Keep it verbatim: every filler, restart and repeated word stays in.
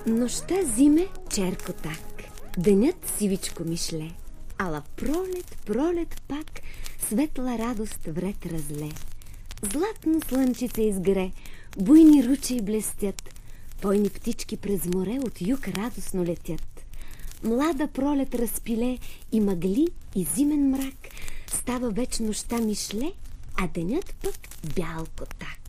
Нощта зиме черко так, денят сивичко мишле, ала пролет, пролет пак, светла радост вред разле. Златно слънчице изгре, буйни ручей блестят, пойни птички през море от юг радостно летят. Млада пролет разпиле и мъгли, и зимен мрак, става веч нощта мишле, а денят пък бялко так.